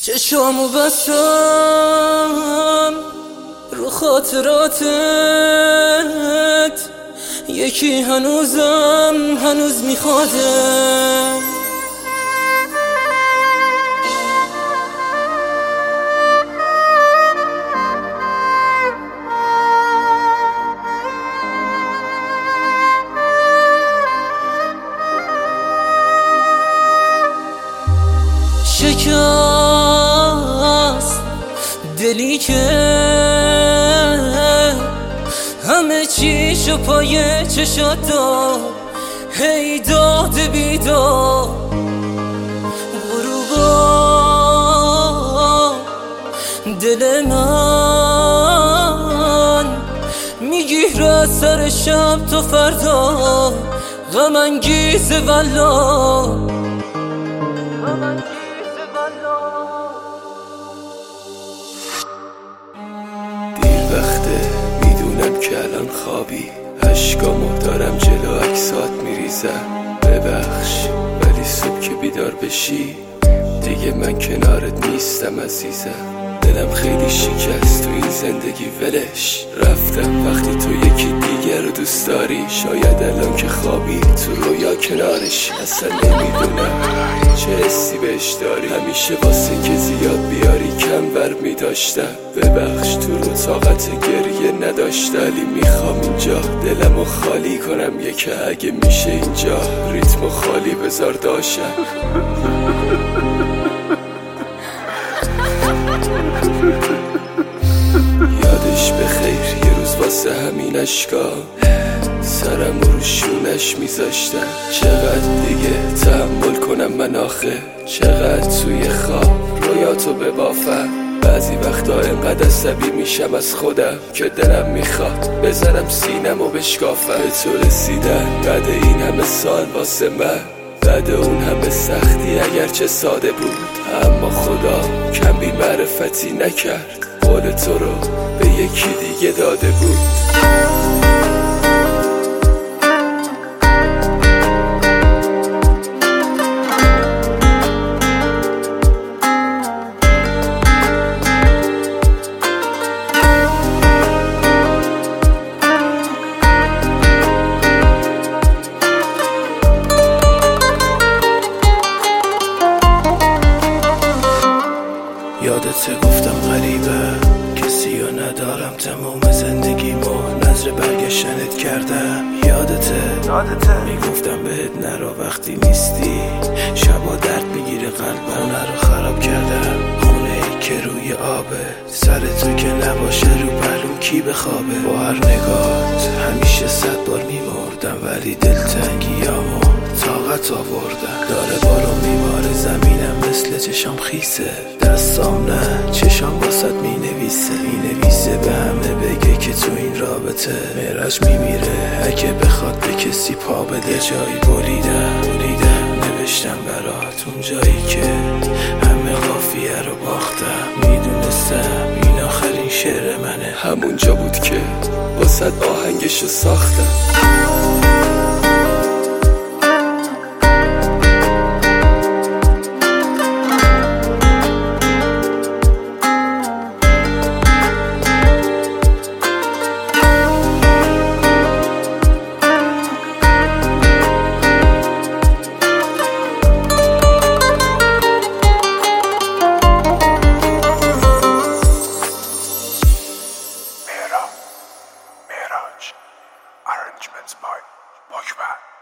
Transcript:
چشامو بستم رو خاطراتت، یکی هنوز میخوادم. شکست دلی که همه چیشو پای چشات داد، هی داد بیداد غروبا دل من میگیره سر شب تا فردا، غم انگیز والله. دیر وقته میدونم که الان خوابی، اشکامو دارم جلو عکسات میریزم. ببخش ولی صبح که بیدار بشی دیگه من کنارت نیستم عزیزم. دلم خیلی شکست تو این زندگی ولش رفتم، وقتی تو یکی دیگر رو دوست داری. شاید الان که خوابی تو رویا کنارش، اصلا نمیدونم چه حسی بهش داری. همیشه واسه که زیاد بیاری کم بر میداشتم. ببخش تو رو طاقت گریه نداشتم، ولی میخوام اینجا دلمو خالی کنم. یکه اگه میشه اینجا ریتمو خالی بذار داشتم. یادش بخیر یه روز واسه همین اشکا سرم رو شونش میذاشتم. چقدر دیگه تحمل کنم من آخه، چقدر توی خواب رویاتو ببافم. بعضی وقتا انقدر عصبی میشم از خودم که دلم میخواد بزنم سینم و بشکافم. به تو رسیدن بعد این همه سال واسه من، بعد اون همه سختی اگرچه ساده بود، اما خدا کم بی معرفتی نکرد، قول تو رو به یکی دیگه داده بود. یادت گفتم غریبه کسی رو ندارم، تمام زندگیمو نظر برگشتنت کردم. یادته میگفتم بهت نرو وقتی نیستی، شبا درد میگیره قلبم، خونه رو خراب کردم. خونه که روی آبه، سر تو که نباشه رو پلوم کی بخوابه. با هر نگات همیشه 100 بار میمردم، ولی دلتنگیامو طاقت آوردم. داره بارو میباره زمینم مثل چشام خیسه، دستام نه چشام واسد مینویسه به همه بگه که تو این رابطه معراج میمیره اگه بخواد به کسی پا بده. جایی بریدم نوشتم برات اون جایی که همه قافیه رو باختم. میدونستم این آخرین شعر منه، همونجا بود که واسد آهنگشو ساختم. Arrangements by Boyman.